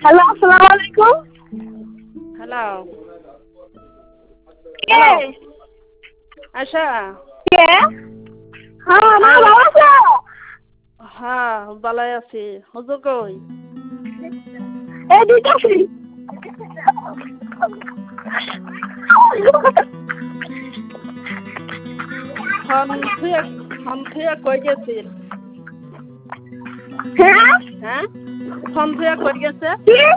Hello, আসসালামু আলাইকুম। Hello কে? হ্যালো আশা কে? হ্যাঁ, মা এই ভালো আছো? হ্যাঁ ভালোই আছি হুজুর কই এই দিতেছি। ফোন থুয়ে ফোন থুয়ে কই গেছিল হ্যাঁ? হ্যাঁ ফোন থুয়ে কই গেছে কি?